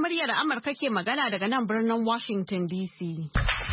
muryar Amurka ke magana daga nan birnin Washington DC.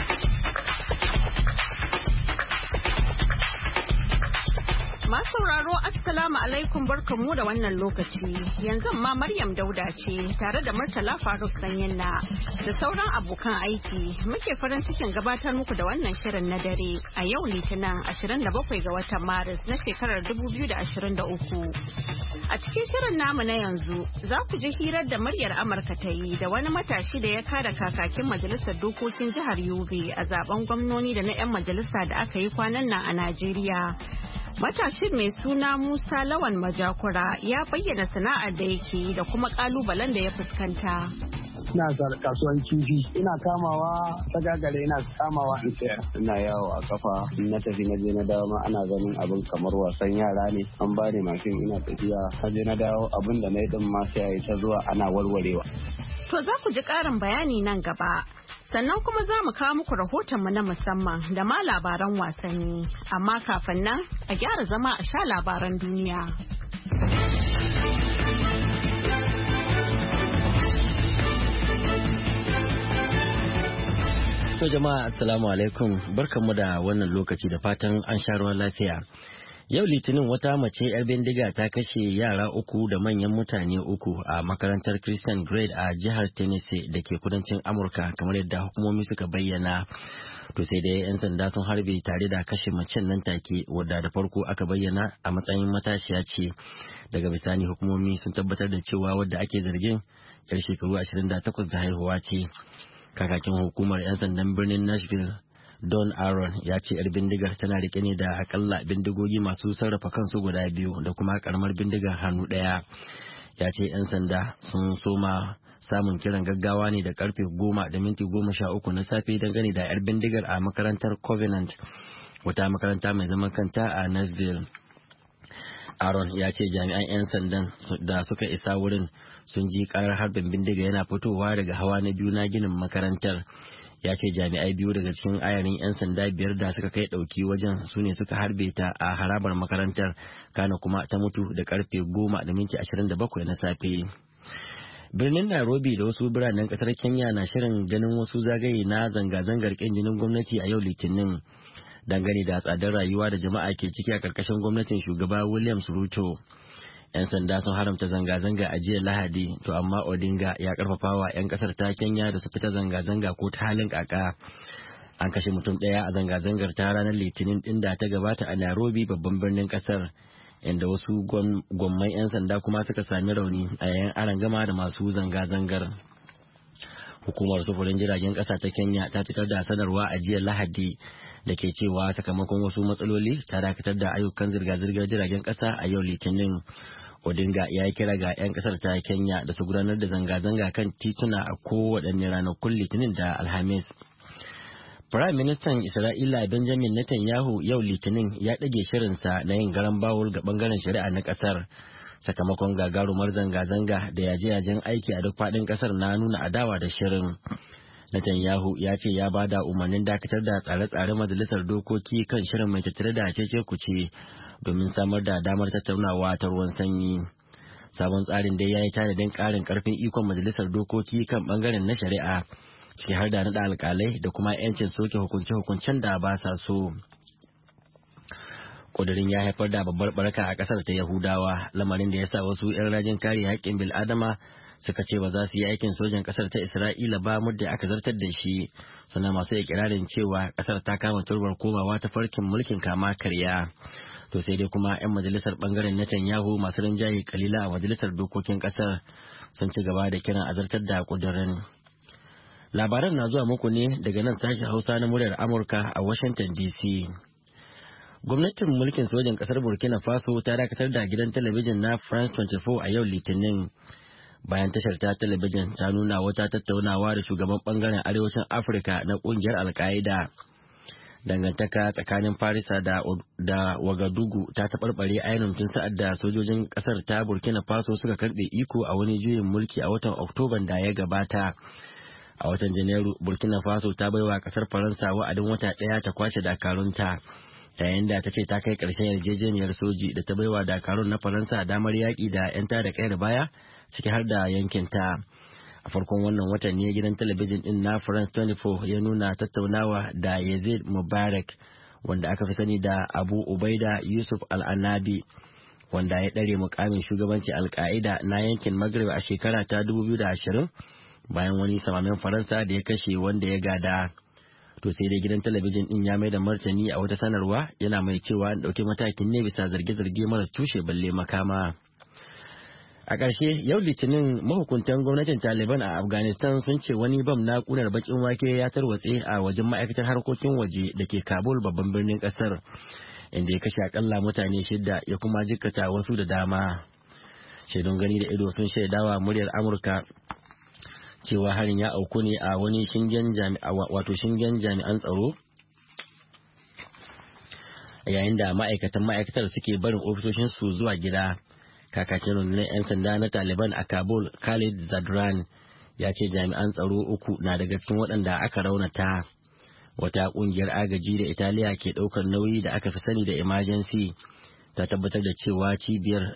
Masu sauraro Assalamu alaikum barkanmu da wannan lokaci. Yanzu ma Maryam Dauda ce tare da Murtala Faruk Sanyinna da sauran abokan aiki. Muke farin cikin gabatar muku da wannan shirin na dare a yau Litinin 27 ga watan Maris na shekarar 2023. A cikin shirin namu na yanzu za ku ji hirar da muryar Amurka ta yi da wani matashi da ya kada kakakin majalisar dokokin jihar Yobe a zaben gwamnoni da na 'yan majalisa da aka yi kwanan nan a Najeriya. Matashin mai suna Musa Lawan Majakura ya bayyana sana'ar da yake da kuma kalubalen da ya fuskanta. Ina kasuwan kifi, ina kamawa ta gagare ina kamawa in sayar. Ina yawo a kafa, na tafi na je na dawo ma ana ganin abin kamar wasan yara ne. An bani mashin ina tafiya, na je na dawo abin da na yi din ma sai ta zuwa ana warwarewa. To za ku ji ƙarin bayani nan gaba. Sannan kuma za mu kawo muku rahotonmu na musamman da ma labaran wasanni. Amma kafin nan a gyara zama a sha labaran duniya. To jama'a assalamu alaikum, barkanmu da wannan lokaci da fatan an sha ruwan lafiya. Yau Litinin wata mace 'yar bindiga ta kashe yara uku da manyan mutane uku a makarantar Christian Grade a jihar Tennessee da ke kudancin Amurka kamar yadda hukumomi suka bayyana. To sai dai 'yan sanda sun harbe tare da kashe macen nan take wadda da farko aka bayyana a matsayin matashiya ce. Daga bisani hukumomi sun tabbatar da cewa wadda ake zargin 'yar shekaru 28 da haihuwa ce. Kakakin hukumar 'yan sandan birnin Nashville Don Aaron ya ce 'yar bindigar tana rike ne da akalla bindigogi masu sarrafa kansu guda biyu da kuma karamar bindigar hannu ɗaya. Ya ce 'yan sanda sun soma samun kiran gaggawa ne da karfe 10:13 na safe dangane da 'yar bindigar a makarantar Covenant, wata makaranta mai zaman kanta a Nashville. Aaron ya ce jami'an 'yan sandan da suka isa wurin sun ji karar harbin bindiga yana fitowa daga hawa na biyu na ginin makarantar. Ya ce jami'ai biyu daga cikin ayarin 'yan sanda 5 da suka kai ɗauki wajen su ne suka harbe ta a harabar makarantar, kana kuma ta mutu da karfe 10:27 na safe. Birnin Nairobi da wasu biranen kasar Kenya na shirin ganin wasu zagaye na zanga-zangar ƙin jinin gwamnati a yau Litinin dangane da tsadar rayuwa da jama'a ke ciki a ƙarƙashin gwamnatin shugaba Williams Ruto. 'Yan sanda sun haramta zanga-zanga a jiya Lahadi, to amma Odinga ya karfafawa 'yan kasar ta Kenya da su fita zanga-zanga ko ta halin kaka. An kashe mutum ɗaya a zanga-zangar ta ranar Litinin ɗin da ta gabata a Nairobi, babban birnin kasar, inda wasu gwamman 'yan sanda kuma suka sami rauni a yayin arangama da masu zanga-zangar. Hukumar sufurin jiragen ƙasa ta Kenya ta fitar da sanarwa a jiya Lahadi da ke cewa sakamakon wasu matsaloli ta dakatar da ayyukan zirga-zirgar jiragen ƙasa a yau Litinin. Odinga ya yi kira ga 'yan kasar ta Kenya da su gudanar da zanga-zanga kan tituna a kowaɗanne ranakun Litinin da Alhamis. Prime Ministan Isra'ila Benjamin Netanyahu yau Litinin ya ɗage shirinsa na yin garan bawul ga ɓangaren shari'a na ƙasar sakamakon gagarumar zanga-zanga da yaje-yajen aiki a duk faɗin ƙasar na nuna adawa da shirin. Netanyahu ya ce ya bada umarnin dakatar da tsare-tsare majalisar dokoki kan shirin mai tattare da cece-kuce domin samar da damar tattaunawa ta ruwan sanyi. Sabon tsarin dai ya yi tanadin ƙarin ƙarfin ikon majalisar dokoki kan ɓangaren na shari'a, ciki har da naɗa alƙalai da kuma 'yancin soke hukunce-hukuncen da ba sa so. Ƙudurin ya haifar da babbar baraka a ƙasar ta Yahudawa, lamarin da ya sa wasu 'yan rajin kare haƙƙin bil'adama suka ce ba za su yi aikin sojan ƙasar ta Isra'ila ba muddin aka zartar da shi, suna masu ikirarin cewa ƙasar ta kama turbar komawa ta farkin mulkin kama karya. To sai dai kuma 'yan majalisar bangaren Netanyahu masu rinjaye kalila a majalisar dokokin kasar sun ci gaba da kiran azartar da kudirin. Labaran na zuwa muku ne daga nan sashen Hausa na muryar Amurka a Washington DC. Gwamnatin mulkin sojan kasar Burkina Faso ta dakatar da gidan talabijin na France 24 a yau Litinin. Bayan tashar ta talabijin ta nuna wata tattaunawa da shugaban bangaren arewacin Afirka na kungiyar Al-Qaeda. Dangantaka tsakanin Farisa da Wagadugu ta taɓarɓare ainihin tun sa'ad da sojojin ƙasar ta Burkina Faso suka karɓe iko a wani juyin mulki a watan Oktoban da ya gabata. A watan Janairu, Burkina Faso ta baiwa ƙasar Faransa wa'adin wata ɗaya ta kwashe dakarunta, yayin da ta ce ta kai ƙarshen yarjejeniyar soji da ta baiwa dakarun na Faransa damar yaƙi da 'yan tada kayar baya, ciki har da yankinta. A farkon wannan watan ne gidan talabijin din na France 24 ya nuna tattaunawa da Yazid Mubarak wanda aka fi sani da Abu Ubaida Yusuf Al-Anabi wanda ya ɗare mukamin shugabanci Al-Qaida na yankin Maghrib a shekara ta 2020 bayan wani samamen Faransa da ya kashe wanda ya gada. To sai dai gidan talabijin din ya mai da martani a wata sanarwa yana mai cewa an ɗauki matakin ne bisa zarge-zarge maras tushe balle makama. A ƙarshe yau Litinin mahukuntan gwamnatin Taliban a Afghanistan sun ce wani bam na ƙunar bakin wake ya tarwatse a wajen ma'aikatar harkokin waje da ke Kabul babban birnin ƙasar, inda ya kashe akalla mutane 6 ya kuma jikkata wasu da dama. Shaidun gani da ido sun shaidawa muryar Amurka cewa harin ya auku ne a wani shingen jami'an tsaro yayin da ma'aikatar suke barin ofisoshinsu zuwa gida. Kakakin rundunar 'yan sanda na Taliban a Kabul Khalid Zadran ya ce jami'an tsaro 3 na daga cikin waɗanda aka raunata. Wata ƙungiyar agaji da Italiya ke ɗaukar nauyi da aka fi sani da emergency ta tabbatar da cewa cibiyar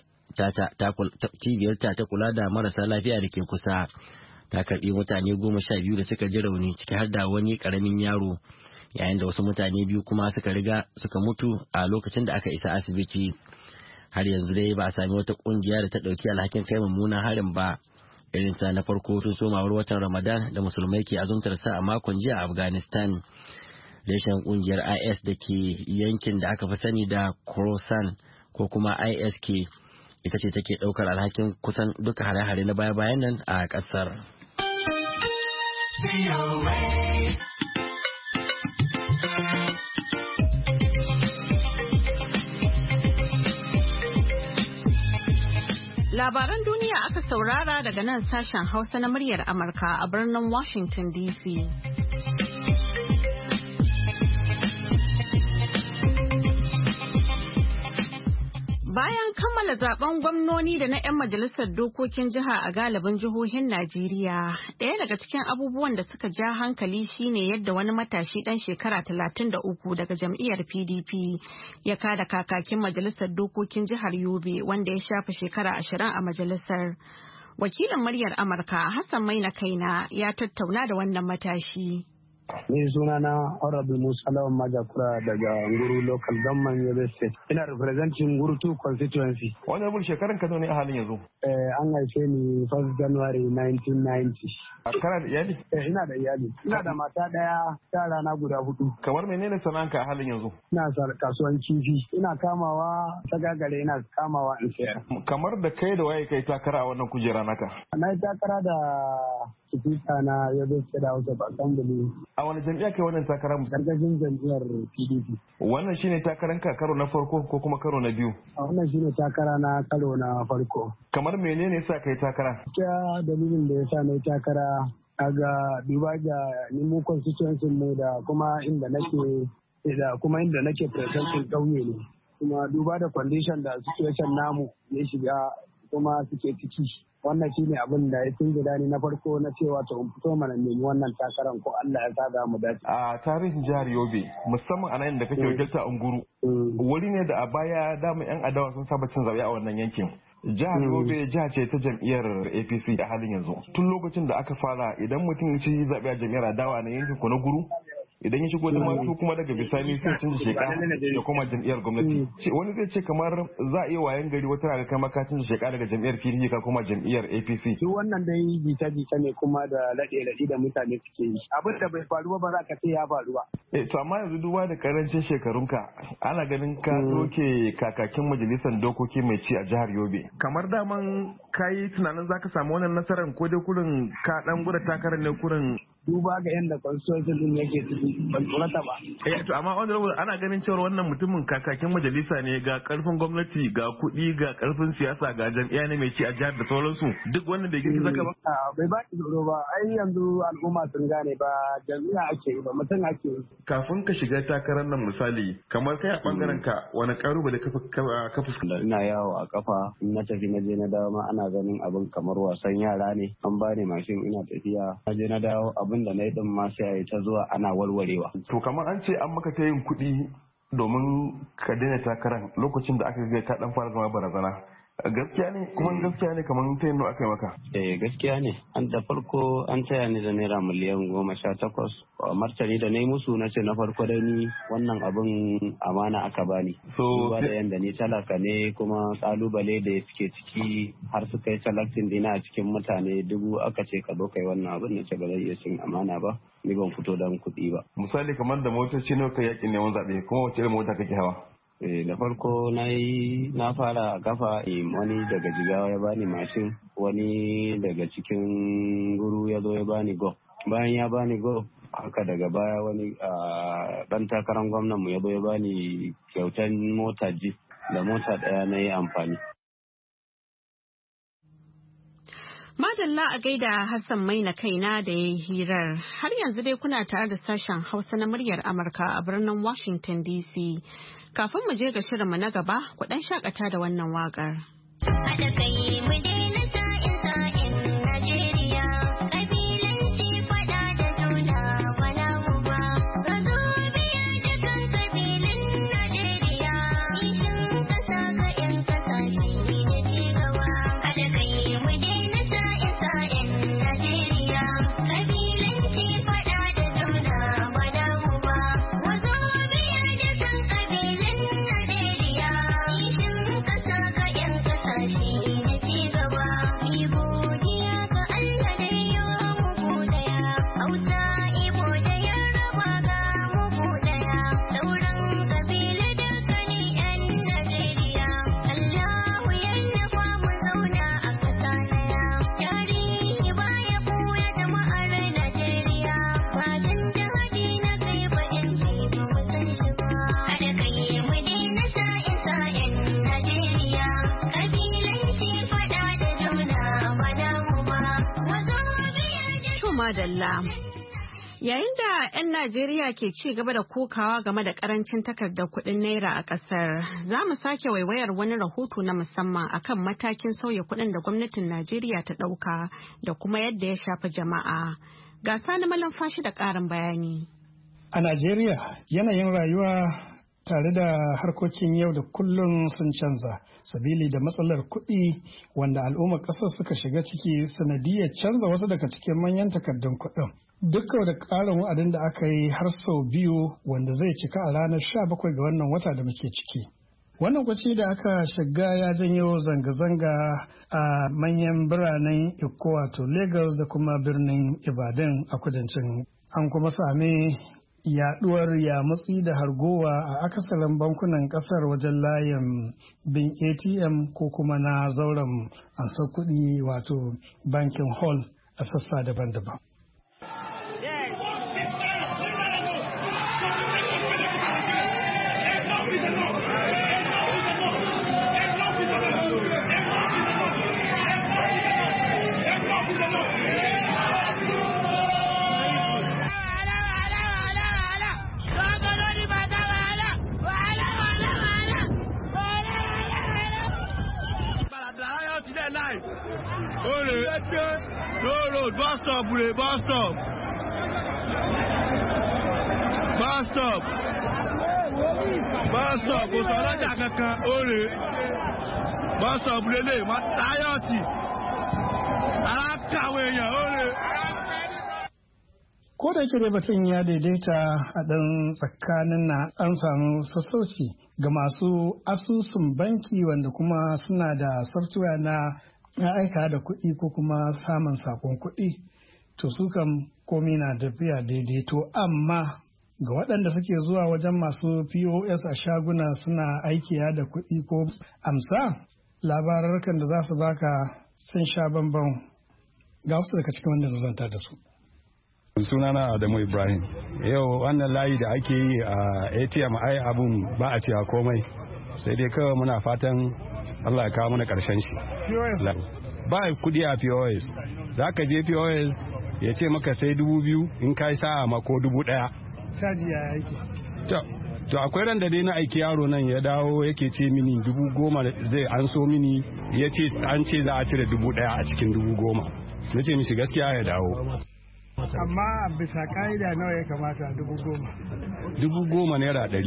ta kula da marasa lafiya da ke kusa ta karɓi mutane 12 da suka ji rauni ciki har da wani ƙaramin yaro, yayin da wasu mutane 2 kuma suka mutu a lokacin da aka isa asibiti. Har yanzu dai ba a sami wata kungiya da ta ɗauki alhakin kai mummunan harin ba, irin sa na farko tun somawar watan Ramadan da musulmai ke azumtar sa a makon jiya a Afghanistan. Reshen kungiyar IS da ke yankin da aka fi sani da Khorasan ko kuma ISK ita ce take ɗaukar alhakin kusan duka hare-hare na baya-bayan nan a ƙasar. Labaran duniya aka saurara daga nan sashen Hausa na muryar Amurka a birnin Washington DC. Bayan kammala zaben gwamnoni da na 'yan majalisar dokokin jiha a galibin jihohin Najeriya, ɗaya daga cikin abubuwan da suka ja hankali shine yadda wani matashi ɗan shekara 33 daga jam'iyyar PDP ya kada kakakin majalisar dokokin jihar Yobe wanda ya shafe shekara 20 a majalisar. Wakilin muryar Amurka Hassan Maina Kaina ya tattauna da wannan matashi. Ni suna na Honorable Musa Lawan Majakura daga Nguru Local Government Yobe State. Ina representing Nguru 2 constituency. Honorable shekaran ka ne a halin yanzu? An haife ni 1st January 1990. Kana da iyali? Ina da iyali. Ina da mata daya, yara na guda 4. Kamar menene sana'anka a halin yanzu? Ina kasuwan kifi. Ina kamawa ta gagare, ina kamawa in sayar. Kamar da kai da waye kai takara a wannan kujera naka? Na yi takara da Sifika na Yobe State House of Assembly. A wani jam'iyya kai wannan takarar? Gargajin jam'iyyar PDP. Wannan shine takaran ka karo na farko ko kuma karo na biyu? Wannan shine takara na karo na farko. Kamar menene sa kai takara? Gaskiya dalilin da yasa na yi takara aga duba da nemo constituency mu da kuma inda nake presenting ƙauye ne. Kuma duba da condition da situation namu ya shiga kuma suke ciki. Wannan shine abin da ya tunzura ni na farko na cewa to in fito mana nemi wannan takaran ko Allah ya sada mu dace. A tarihin jihar Yobe musamman a nan da kake wakilta Unguru, wuri ne da a baya dama yan adawa sun saba cin zaɓe a wannan yankin. Jihar Yobe jiha ce ta jam'iyyar APC a halin yanzu. Tun lokacin da aka fara idan mutum ya ci zaɓe a jam'iyyar adawa na yankin ko na Guru, idan ya shigo da matu kuma daga bisani sai canza sheka da kuma jam'iyyar gwamnati. Wani zai ce kamar za a iya wayan gari wata daga kai maka canza sheka daga jam'iyyar PDP ka kuma jam'iyyar APC. Duk wannan dai jita-jita ne kuma da laɗe-laɗe da mutane suke yi. Abin da bai faru ba za ka ce ya faru ba. To amma yanzu duba da karancin shekarunka ana ganin ka doke kakakin majalisar dokoki mai ci a jihar Yobe. Kamar daman ka yi tunanin za ka samu wannan nasarar ko dai kurin ka ɗan gudu takarar ne kurin. Duba ga yadda constitution din yake ciki ban tsorata ba. To amma honorable ana ganin cewa wannan mutumin kakakin majalisa ne ga karfin gwamnati ga kuɗi ga karfin siyasa ga jam'iyya ne mai ci a jihar da sauransu duk wannan bai girgiza ka ba. Bai ba ki tsoro ba ai yanzu al'umma sun gane ba jam'iyya ake yi ba mutum ake yi. Kafin ka shiga takarar nan misali kamar kai a bangaren ka wani kalubale ka fuskanta. Ina yawo a kafa in na tafi na je na dawo ma ana ganin abin kamar wasan yara ne an bani mashin ina tafiya na je na dawo abin da na yi din ma sai a yi ta zuwa ana warwarewa. To kamar an ce an maka ta yin kuɗi domin ka daina takarar lokacin da aka ga ka dan fara zama barazana. Gaskiya ne kuma gaskiya ne kamar ta yin aka yi maka. Gaskiya ne. An da farko an taya ni da naira miliyan 18. Martani da na yi musu na ce na farko dai ni wannan abin amana aka bani. Duba da yanda ni talaka ne kuma kalubale da suke ciki har su kai selectin dina a cikin mutane 1000 aka ce ka zo kai wannan abin na ce ba zai iya cin amana ba. Ni ban fito don kuɗi ba. Misali kamar da motoci ne kai yakin neman zaɓe kuma wace irin mota kake hawa? Da farko na fara a kafa, wani daga Jigawa ya bani mashin, wani daga cikin guru ya zo ya bani go. Bayan ya bani go, haka daga baya wani dan takarar gwamnan mu ya zo ya bani kyautan mota jeep da mota daya na yi amfani. Madalla a gaida Hassan Maina kaina da ya yi hirar. Har yanzu dai kuna tare da sashen Hausa na muryar Amurka a birnin Washington DC. Kafin mu je ga shirinmu na gaba, ku ɗan shakata da wannan waƙar. Haɗa kai mu daina sa'in Najeriya, ƙabilanci faɗa da juna wala mu ba. Razo biya da kan ƙabilun Najeriya, kishin ƙasa ga 'yan ƙasashe da ci gaba. Haɗa kai mu daina sa'in Najeriya, ƙabilanci faɗa da juna wala mu ba. Wazo biya da kan ƙabilun Najeriya, kishin ƙasa ga 'yan ƙasashe da ci gaba. Ni godiya ga Allah da yawa mu daya, Hausa, Igbo da Yarbawa ga mu daya, sauran ƙabilu dukkanin 'yan Najeriya. Allahu ya nufa mu zauna a ƙasa ɗaya. Tarihi baya ɓuya jama'ar Najeriya, ba dan jihadi na kai ba 'yanci ba mu san shi ba. Haɗa kai mu daina sa'in Najeriya, ƙabilanci faɗa da juna ba namu ba. Wazo biya da madalla. Yayin da 'yan Najeriya ke ci gaba da kokawa game da karancin takardar kuɗin naira a ƙasar, za mu sake waiwayar wani rahoto na musamman akan matakin sauya kuɗin da gwamnatin Najeriya ta ɗauka da kuma yadda ya shafi jama'a. Ga Sani Malumfashi da ƙarin bayani. A Najeriya yanayin rayuwa tare da harkokin yau da kullum sun canza sabili da matsalar kuɗi wanda al'ummar ƙasar suka shiga ciki sanadiyar canza wasu daga cikin manyan takardun kuɗin. Dukkan da ƙarin wa'adin da aka yi har sau 2 wanda zai cika a ranar 17 ga wannan wata da muke ciki. Wannan kwaci da aka shiga ya janyo zanga-zanga a manyan biranen Ikko wato Lagos da kuma birnin Ibadan a kudancin. An kuma sami yaduwar yamutsi da hargowa a akasarin bankunan kasar wajen layin bin ATM ko kuma na zauren ansar kuɗi wato bankin hall a sassa daban-daban. Bus stop, bus stop. Bus stop. Bus stop. Kò sọ̀rọ̀ jà kankan, oore. Bus stop lélẹ̀, máa táyọ̀tì. Ara kàwé èèyàn, oore. Ko da yake batun ya daidaita a ɗan tsakanin na an samu sassauci ga masu asusun banki wanda kuma suna da software na aika da kuɗi ko kuma samun sakon kuɗi, to su kam komi na tafiya daidaito, amma ga waɗanda suke zuwa wajen masu POS a shaguna suna aikiya da kuɗi ko amsa, labararkan da za su baka sun sha bambam. Ga wasu daga cikin wanda zanta da su. Sunana Adamu Ibrahim. Yau wannan layi da ake yi a ATM ai abun ba a cewa komai, sai dai kawai muna fatan Allah ya kawo mana karshen shi. Ba kudi a POS. Za ka je POS ya ce maka sai 2,000 in kai sa'a ma ko 1,000. Caji ya aiki. To akwai ran da dai na aiki yaro nan ya dawo yake ce mini 10,000 zai an so mini, ya ce an ce za a cire 1,000 a cikin 10,000. Na ce mishi gaskiya ya dawo. Amma bisa ka'ida nawa ya kamata 10,000? 10,000 naira 100 ne.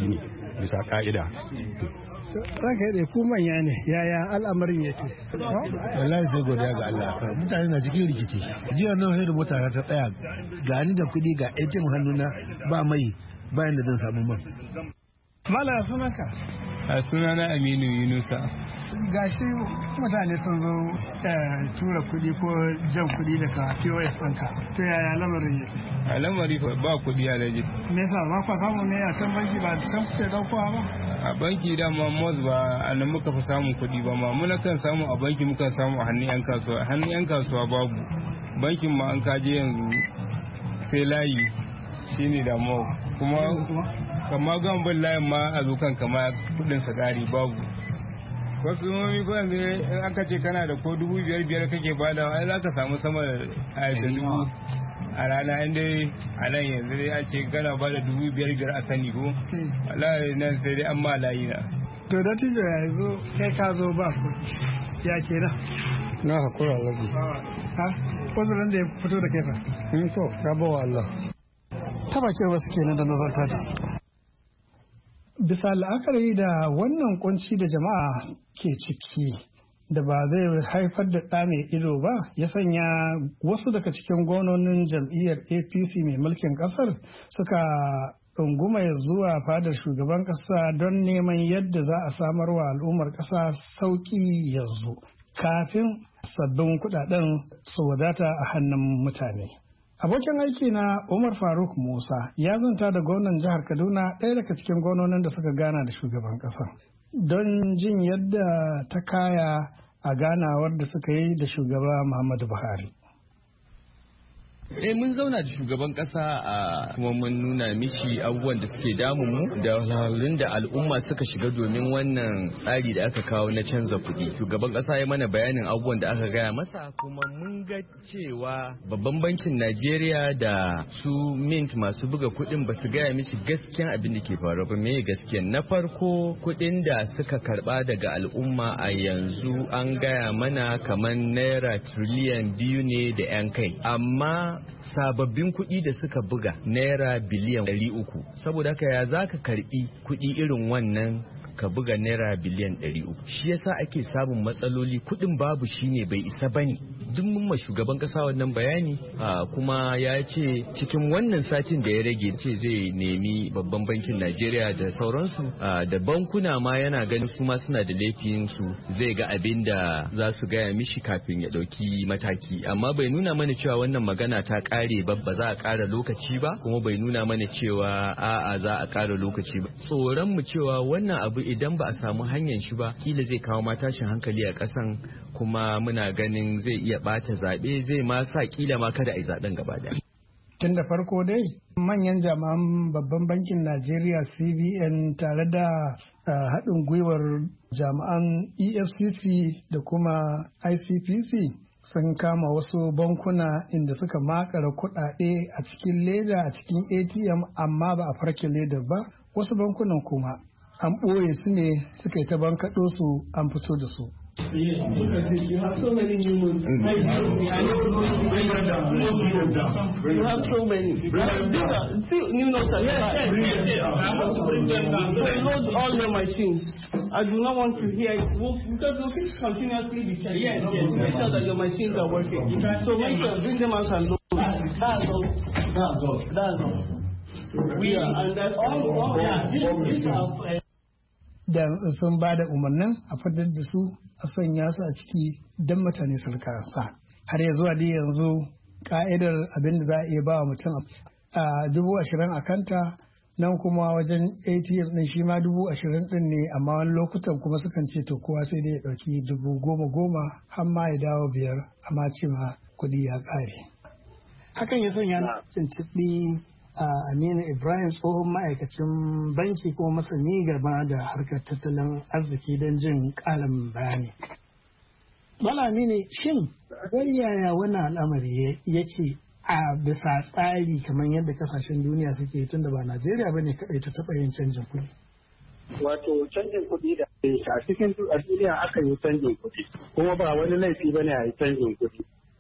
bisa ka'ida. Ranka yadda ku manya ne yaya al'amarin yake? Wallahi sai godiya ga Allah. Mutane na cikin rikici. Jiya nan sai da mota ta tsaya ga ni da kuɗi ga ATM hannuna ba mai bayan da zan samu man. Mala sunanka? A sunana Aminu Yunusa. Gashi mutane sun zo tura kuɗi ko jan kuɗi daga POS ɗinka. To yaya lamarin yake? A lamari ba kuɗi a laje. Me yasa ba kwa samu ne a can banki ba da can kuke ɗaukowa ba? A banki dama mos ba a nan muka fi samun kuɗi ba ma muna kan samu a banki muka samu a hannun 'yan kasuwa. Hannun 'yan kasuwa babu. Bankin ma an kaje yanzu sai layi shine damuwa kuma kama gan bin layin ma a zo kan kama kudin sagari babu wasu nomi ko yanzu in aka ce kana da ko 5,500 kake bada ai za ka samu sama da dubu a rana inda a nan yanzu dai a ce kana bada 5,500 a sani ko wallahi nan sai dai an ma layi na. To da tijo yanzu kai ka zo ba ku ya kenan Na hakura lagu. ha uzurin da ya fito da kai fa To ka bawa Allah. ta bakin wasu kenan da nazarta ta bisa la'akari da wannan kunci da jama'a ke ciki da ba zai haifar da ɗa mai ido ba ya sanya wasu daga cikin gwamnonin jam'iyyar apc mai mulkin ƙasar suka ɗunguma zuwa fadar shugaban ƙasa don neman yadda za a samar wa al'ummar ƙasa sauƙi yanzu kafin sabbin kuɗaɗen su wadata a hannun mutane. Abokin aiki na Umar Faruk Musa ya zanta da gwamnan jihar Kaduna ɗaya daga cikin gwamnonin da suka gana da shugaban ƙasa don jin yadda ta kaya a ganawar da suka yi da shugaba Muhammadu Buhari. Mun zauna da shugaban kasa a kuma mun nuna mishi abubuwan da suke damun mu da halin da al'umma suka shiga domin wannan tsari da aka kawo na canza kuɗi. Shugaban kasa ya mana bayanin abubuwan da aka gaya masa kuma mun ga cewa babban bankin Najeriya da su mint masu buga kuɗin ba su gaya mishi gaskiyan abin da ke faruwa ba. Me gaskiyan? Na farko kuɗin da suka karba daga al'umma a yanzu an gaya mana kamar naira tiriliyan 2 ne da 'yan kai. Amma sababbin kuɗi da suka buga naira biliyan 300 saboda haka ya za ka karɓi kuɗi irin wannan ka buga naira biliyan 300 shi yasa ake samun matsaloli kuɗin babu shine bai isa bane duk mun ma shugaban kasa wannan bayani kuma ya ce cikin wannan satin da ya rage ce zai nemi babban bankin Najeriya da sauransu da bankuna ma yana ganin su ma suna da laifin su zai ga abin da za su gaya mishi kafin ya dauki mataki amma bai nuna mana cewa wannan magana ta kare ba za a kara lokaci ba kuma bai nuna mana cewa a'a za a kara lokaci ba tsoron mu cewa wannan abu idan ba a samu hanyar shi ba kila zai kawo matashin hankali a kasan kuma muna ganin zai iya bata zaɓe zai ma sa kila ma kada a yi zaɓen gaba da. Tun da farko dai manyan jami'an babban bankin Najeriya CBN tare da haɗin gwiwar jami'an EFCC da kuma ICPC sun kama wasu bankuna inda suka makara kuɗaɗe a cikin leda a cikin ATM amma ba a farke leda ba wasu bankunan kuma an ɓoye su ne suka yi ta bankaɗo su an fito da su. Yes, you have so many new ones. You have so many. See, new notes are load all your machines. I do not want to hear it because we'll continuously be checking. Yes, make sure that your machines are working. So make sure bring them out and load. That's all. And that's all. Da sun ba da umarnin a fitar da su a sanya su a ciki don mutane su sa har ya zuwa da yanzu ka'idar abin da za a iya ba wa mutum a 20,000 a kanta nan kuma wajen ATM din shi ma 20,000 din ne amma wani lokutan kuma sukan ce to kowa sai dai ya ɗauki 10,000 har ma ya dawo 5 amma ce ma kuɗi ya ƙare. Hakan ya sanya na tuntuɓi Aminu Ibrahim tsohon ma'aikacin banki kuma masani gaba da harkar tattalin arziki don jin ƙarin bayani. Malami ne shin wani yaya wannan al'amari yake a bisa tsari kamar yadda kasashen duniya suke tun da ba Najeriya ba ne kaɗai ta taɓa yin canjin kuɗi. Wato canjin kuɗi da a cikin duniya aka yi canjin kuɗi kuma ba wani laifi ba ne a yi canjin kuɗi.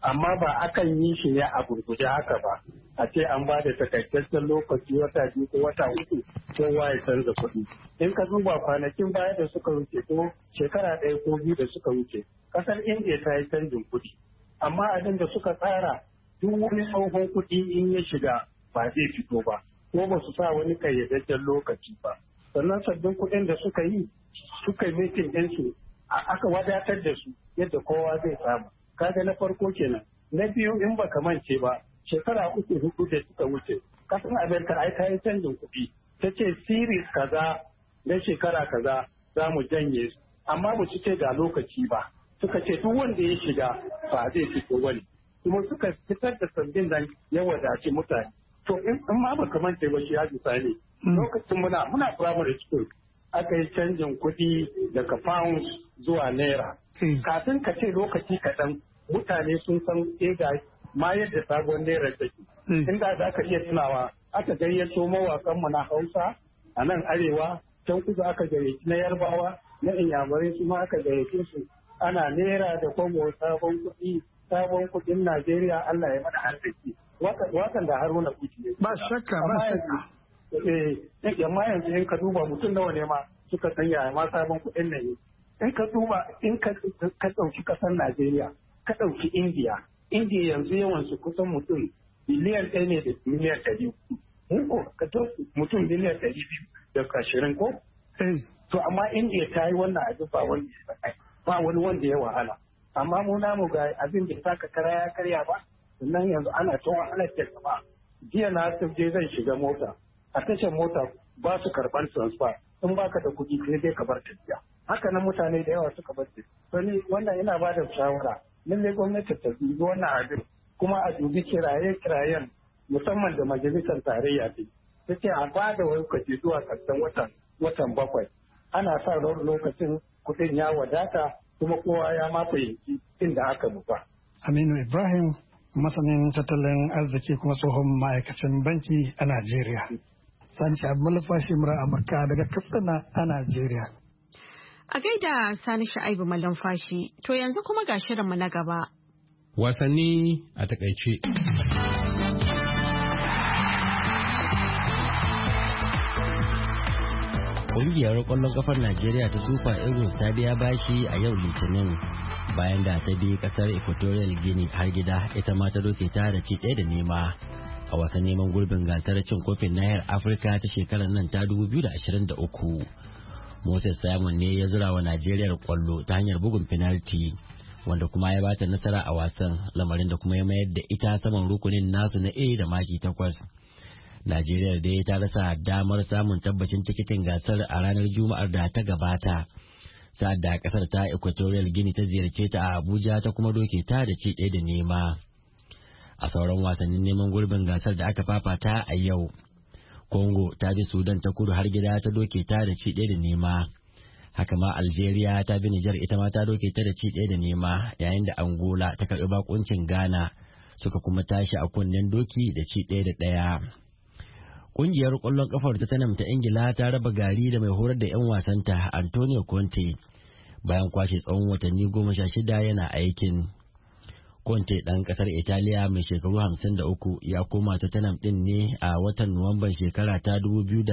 amma ba akan yi shi ne a gurguje haka ba a ce an ba da takaitaccen lokaci wata 2 ko wata 3 kowa ya canza kuɗi. In ka duba kwanakin baya da suka wuce ko shekara 1 ko 2 da suka wuce ƙasar Indiya ta yi canjin kuɗi amma abin da suka tsara duk wani tsohon kuɗi in ya shiga ba zai fito ba ko ba su sa wani kayyadaccen lokaci ba sannan sabbin kuɗin da suka yi meeting ɗinsu aka wadatar da su yadda kowa zai samu kaga na farko kenan. Na biyu in baka mance ba shekara 3-4 da suka wuce kasan Amerika ai ta yi canjin kuɗi ta ce series kaza na shekara kaza za mu janye su amma ba su ce ga lokaci ba suka ce duk wanda ya shiga ba zai fito wani kuma suka fitar da sabbin nan ya wadaci mutane. To in ma baka mance ba shi ya ne lokacin muna primary school aka yi canjin kuɗi daga pounds zuwa naira. Kafin ka ce lokaci kaɗan mutane sun san ga ma yadda sabon naira take. Inda za ka iya tunawa aka gayyato mawaƙanmu na Hausa a nan arewa can kusa aka gayyaci na Yarbawa na Inyamurai su ma aka gayyace su ana naira da kwamo sabon kuɗin Najeriya Allah ya mana arziki. Wakan da Haruna Kuci ne. Ba shakka. Yamma yanzu in ka duba mutum nawa ne ma suka san yaya ma sabon kuɗin nan ne. In ka duba in ka ɗauki ƙasar Najeriya ka ɗauki Indiya yanzu yawan su kusan mutum biliyan 1 ne da miliyan 200. Ka ɗauki mutum biliyan 220 ko? To amma Indiya ta yi wannan abin ba wani wanda ya wahala. Amma mu namu ga abin da ta kara ya karya ba. Sannan yanzu ana ta wahalar ta gaba. Jiya na je zan shiga mota. A tashar mota ba su karɓar transfer. In baka da kuɗi sai dai ka bar tafiya. Haka nan mutane da yawa suka bar tafiya. Ni wannan ina ba da shawara. Lallai gwamnati ta dubi wannan abin kuma a dubi kirayen musamman da majalisar tarayya ce. Ta ce a ba da lokaci zuwa ƙarshen watan 7. Ana sa lokacin kuɗin ya wadata kuma kowa ya ma fahimci inda aka nufa. Aminu Ibrahim masanin tattalin arziki kuma tsohon ma'aikacin banki a Najeriya. Sani Sha'ibu Malumfashi mura Amurka daga Katsina a Najeriya. A gaida Sani Sha'ibu Malumfashi, to yanzu kuma ga shirinmu na gaba. Wasanni a takaice. Ƙungiyar ƙwallon ƙafar Najeriya ta Super Eagles ta biya bashi a yau Litinin bayan da ta bi ƙasar Equatorial Guinea har gida ita ma ta doke ta da ci 1-0 a wasan neman gurbin gasar cin kofin nahiyar Afirka ta shekarar nan ta 2023. Moses Simon ne ya zura wa Najeriya ƙwallo ta hanyar bugun penalty wanda kuma ya bata nasara a wasan lamarin da kuma ya mayar da ita saman rukunin nasu na A da maki 8. Najeriya dai ta rasa damar samun tabbacin tikitin gasar a ranar Juma'ar da ta gabata. Sa'ad da kasar ta Equatorial Guinea ta ziyarce ta a Abuja ta kuma doke ta da ci 1-0. A sauran wasannin neman gurbin gasar da aka fafata a yau, Congo ta bi Sudan ta kudu har gida ta doke ta da ci 1-0. Haka ma Algeria ta bi Nijar ita ma ta doke ta da ci 1-0 yayin da Angola ta karɓi bakuncin Ghana suka kuma tashi a kunnen doki da ci 1-1. Ƙungiyar ƙwallon ƙafar ta Tottenham ta Ingila ta raba gari da mai horar da 'yan wasanta Antonio Conte bayan kwashe tsawon watanni 16 yana aikin. Conte ɗan ƙasar Italiya mai shekaru 53 ya koma Tottenham ɗin ne a watan Nuwamban shekara ta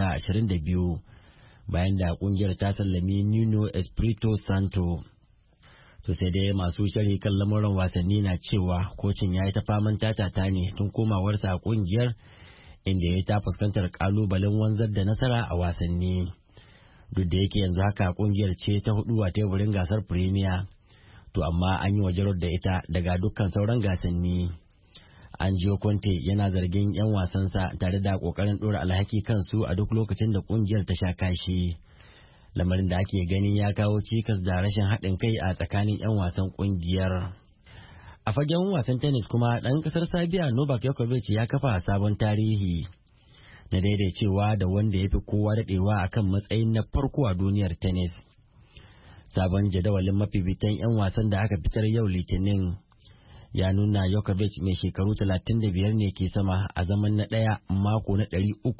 2022 bayan da ƙungiyar ta sallami Nuno Espirito Santo. To sai dai masu sharhi kan lamuran wasanni na cewa kocin ya yi ta faman tatata ne tun komawarsa a ƙungiyar, inda ya ta fuskantar kalubalen wanzar da nasara a wasanni. Duk da yake yanzu haka kungiyar ce ta 4 a teburin gasar Premier, to amma an yi wajarar da ita daga dukkan sauran gasanni. Antonio Conte yana zargin 'yan wasansa tare da kokarin dora alhaki kansu a duk lokacin da kungiyar ta sha kashi. Lamarin da ake ganin ya kawo cikas da rashin haɗin kai a tsakanin 'yan wasan kungiyar. A fagen wasan tennis kuma ɗan ƙasar Sabiya Novak Djokovic ya kafa sabon tarihi na daidaicewa da wanda ya fi kowa daɗewa a kan matsayin na farko a duniyar tennis. Sabon jadawalin mafifitan 'yan wasan da aka fitar yau Litinin ya nuna Djokovic mai shekaru 35 ne ke sama a zaman na ɗaya mako na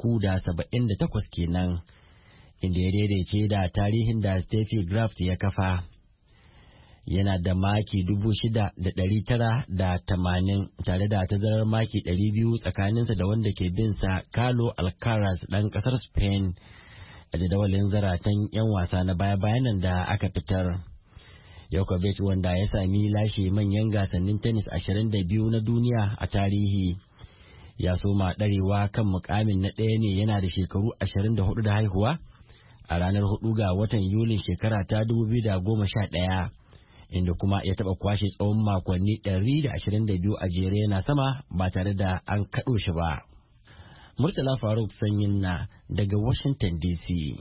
378 kenan, inda ya daidaice da tarihin da Steffi Graf ya kafa. yana da maki 6,980 tare da tazarar maki 200 tsakaninsa da wanda ke bin sa Carlo Alcaraz ɗan ƙasar Spain a jadawalin zaratan 'yan wasa na baya-bayan nan da aka fitar. Djokovic wanda ya sami lashe manyan gasannin tennis 22 na duniya a tarihi ya soma ɗarewa kan mukamin na ɗaya ne yana da shekaru 24 da haihuwa a ranar 4 ga watan Yulin shekara ta 2011 inda kuma ya taɓa kwashe tsawon makonni 122 a jere yana sama ba tare da an kaɗo shi ba. Murtala Faruk Sanyin na daga Washington DC.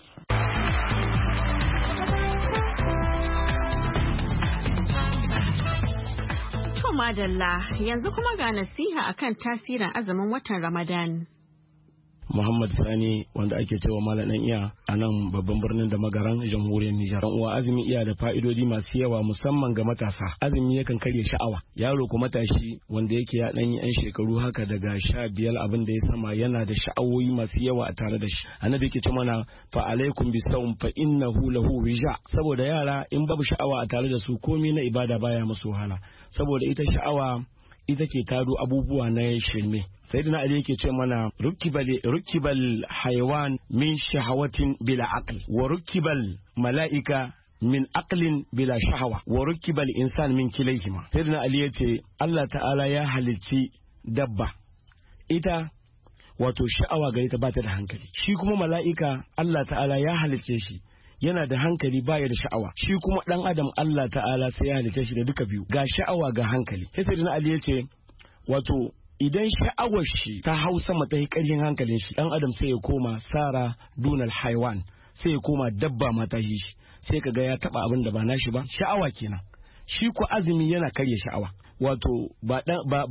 Madalla yanzu kuma ga nasiha akan tasirin azumin watan Ramadan. Muhammad Sani wanda ake cewa Malam Iya a nan babban birnin da magaran jamhuriyar Nijar. Uwa azumi iya da fa'idodi masu yawa musamman ga matasa. Azumi yakan karya sha'awa. Yaro ko matashi wanda yake ya dan yan shekaru haka daga 15 abin da ya sama yana da sha'awoyi masu yawa a tare da shi. Annabi yake ce mana fa alaikum bisawm fa innahu lahu wija. Saboda yara in babu sha'awa a tare da su komai na ibada baya musu wahala. Saboda ita sha'awa ita ke tado abubuwa na shirme. Sayyidina Ali yake ce mana rukibal haiwan min shahawatin bila aql wa rukibal mala'ika min aqlin bila shahawa wa rukibal insan min kilayhima. Sayyidina Ali yace Allah ta'ala ya halicci dabba ita wato sha'awa gare ta bata da hankali, shi kuma mala'ika Allah ta'ala ya halicce shi yana da hankali baya da sha'awa, shi kuma dan adam Allah ta'ala sai ya halicce shi da duka biyu ga sha'awa ga hankali. Sayyidina Ali yace wato idan sha'awar shi ta hau sama ta yi ƙarfin hankalin shi dan adam sai ya koma sara dunal haiwan, sai ya koma dabba mata shi sai kaga ya taba abin da ba nashi ba. Sha'awa kenan. Shi ko azumi yana karya sha'awa. Wato ba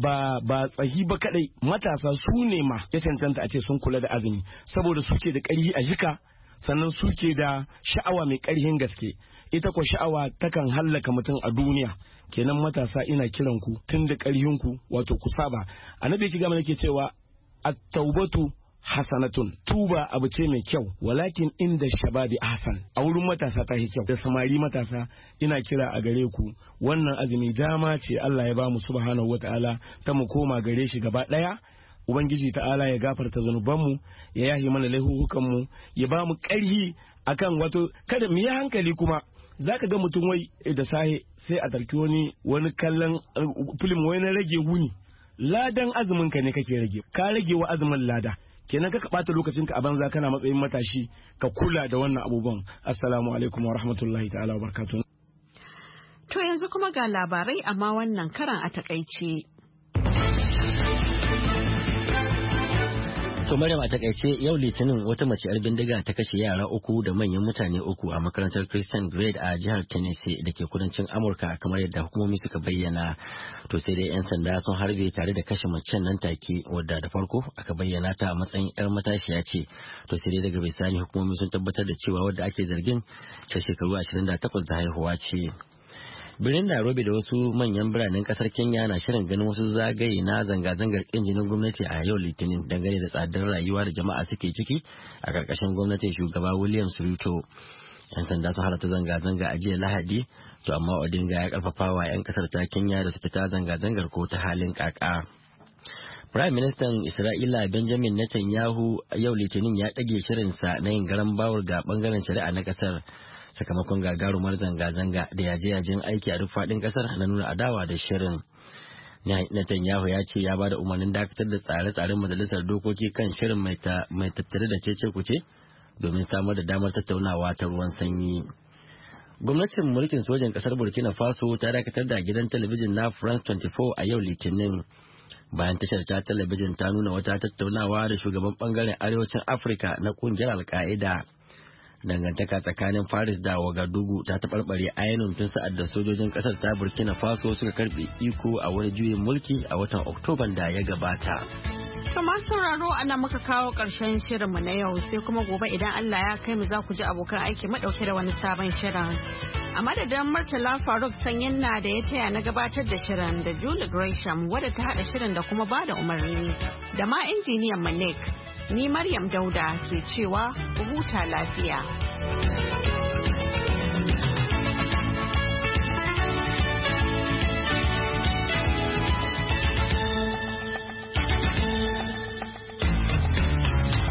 tsahi ba kadai, matasa su ne ma ya cancanta a ce sun kula da azumi saboda suke da ƙarfi a jika sannan suke da sha'awa mai ƙarfin gaske. Ita ko sha'awa takan hallaka mutum a duniya. Kenan matasa ina kiran ku tun da ƙarhinku wato ku saba. Annabi yake gama yake cewa at-taubatu hasanatun, tuba abu ce mai kyau, walakin inda shababi ahsan, a wurin matasa ta yi kyau. Da samari matasa ina kira a gare ku, wannan azumi dama ce Allah ya bamu subhanahu wataala ta mu koma gare shi gaba daya. Ubangiji ta'ala ya gafarta zanubanmu, ya yahi mana laifukanmu, ya bamu ƙarhi akan wato kada mu yi hankali kuma. Za ka ga mutum wai da sahe sai a tarki wani kallon film wai na rage wuni. Ladan azumin ka ne kake rage, ka rage wa azumin lada. Kenan ka ɓata lokacin ka a banza kana matsayin matashi ka kula da wannan abubuwan. Assalamu alaikum wa rahmatullahi ta'ala wa barakatuh. To yanzu kuma ga labarai amma wannan karan a takaice. To Maryam, a takaice yau Litinin wata mace 'yar bindiga ta kashe yara 3 da manyan mutane 3 a makarantar Christian Grade a jihar Tennessee da ke kudancin Amurka kamar yadda hukumomi suka bayyana. To sai dai 'yan sanda sun harbe tare da kashe macen nan take wadda da farko aka bayyana ta a matsayin 'yar matashiya ce. To sai dai daga bisani hukumomi sun tabbatar da cewa wadda ake zargin ta shekaru 28 da haihuwa ce. Birnin Nairobi da wasu manyan biranen kasar Kenya na shirin ganin wasu zagaye na zanga-zangar kin jinin gwamnati a yau Litinin dangane da tsadar rayuwa da jama'a suke ciki a karkashin gwamnatin shugaba William Ruto. 'Yan sanda sun halarta zanga-zanga a jiya Lahadi, to amma Odinga ya karfafa wa 'yan kasar ta Kenya da su fita zanga-zangar ko ta halin kaka. Prime Minister Isra'ila Benjamin Netanyahu yau Litinin ya ɗage shirinsa na yin garan bawul ga bangaren shari'a na kasar. Sakamakon gagarumar zanga-zanga da yaje-yajen aiki a duk faɗin ƙasar na nuna adawa da shirin. Netanyahu ya ce ya ba da umarnin dakatar da tsare-tsaren majalisar dokoki kan shirin mai tattare da cece-kuce domin samar da damar tattaunawa ta ruwan sanyi. Gwamnatin mulkin sojan ƙasar Burkina Faso ta dakatar da gidan talabijin na France 24 a yau Litinin. Bayan tashar ta talabijin ta nuna wata tattaunawa da shugaban bangaren arewacin Afirka na ƙungiyar Al-Qaeda. Dangantaka tsakanin Paris da Ouagadougou ta taɓarɓare ainihin tun sa'ad da sojojin ƙasar ta Burkina Faso suka karɓe iko a wani juyin mulki a watan Oktoban da ya gabata. To masu sauraro ana muka kawo ƙarshen shirinmu na yau sai kuma gobe idan Allah ya kai mu za ku ji abokan aiki madauke da wani sabon shirin. A madadin Murtala Faruk Sanyin na da ya taya na gabatar da shirin da Julie Gresham wadda ta haɗa shirin da kuma bada umarni da ma injiniyan Manek. Ni Maryam Dauda ke cewa ku huta lafiya.